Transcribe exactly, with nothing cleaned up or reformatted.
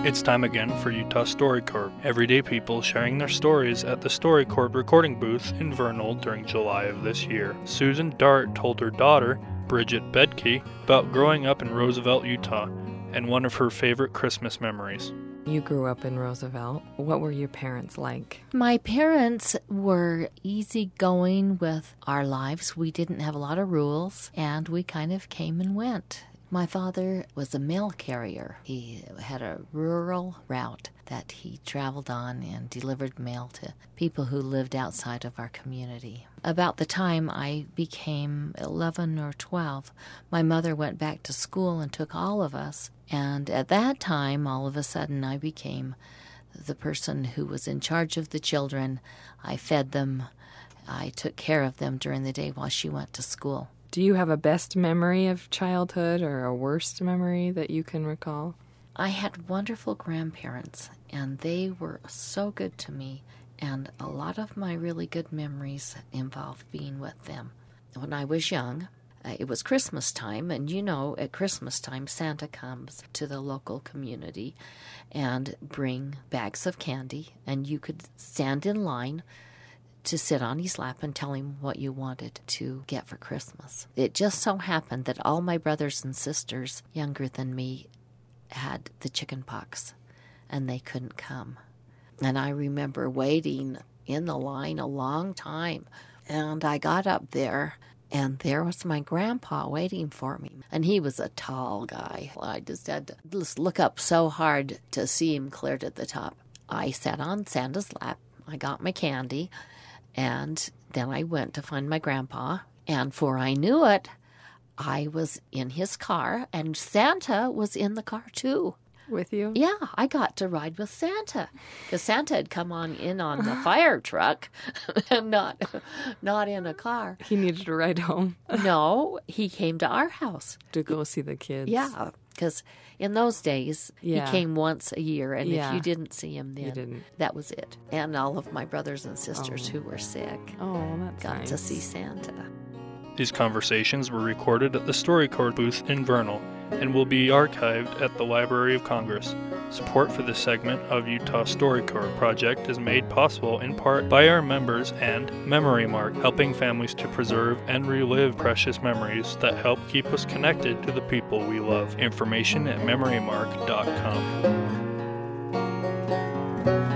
It's time again for Utah StoryCorps. Everyday people sharing their stories at the StoryCorps recording booth in Vernal during July of this year. Susan Dart told her daughter, Bridget Bedke, about growing up in Roosevelt, Utah, and one of her favorite Christmas memories. You grew up in Roosevelt. What were your parents like? My parents were easygoing with our lives. We didn't have a lot of rules, and we kind of came and went. My father was a mail carrier. He had a rural route that he traveled on and delivered mail to people who lived outside of our community. About the time I became eleven or twelve, my mother went back to school and took all of us. And at that time, all of a sudden, I became the person who was in charge of the children. I fed them. I took care of them during the day while she went to school. Do you have a best memory of childhood or a worst memory that you can recall? I had wonderful grandparents, and they were so good to me, and a lot of my really good memories involved being with them. When I was young, uh, it was Christmas time, and you know, at Christmas time, Santa comes to the local community and bring bags of candy, and you could stand in line to sit on his lap and tell him what you wanted to get for Christmas. It just so happened that all my brothers and sisters younger than me had the chicken pox, and they couldn't come. And I remember waiting in the line a long time, and I got up there, and there was my grandpa waiting for me. And he was a tall guy. I just had to just look up so hard to see him clear to the top. I sat on Santa's lap. I got my candy. And then I went to find my grandpa, and before I knew it, I was in his car, and Santa was in the car too. With you? Yeah, I got to ride with Santa, because Santa had come on in on the fire truck, and not, not in a car. He needed to ride home. No, he came to our house. To go see the kids. Yeah, because in those days, yeah. he came once a year, and yeah. if you didn't see him then, you didn't. That was it. And all of my brothers and sisters oh. who were sick oh, that's got nice. to see Santa. These conversations were recorded at the StoryCorps booth in Vernal and will be archived at the Library of Congress. Support for this segment of Utah StoryCorps project is made possible in part by our members and Memory Mark, helping families to preserve and relive precious memories that help keep us connected to the people we love. Information at memory mark dot com.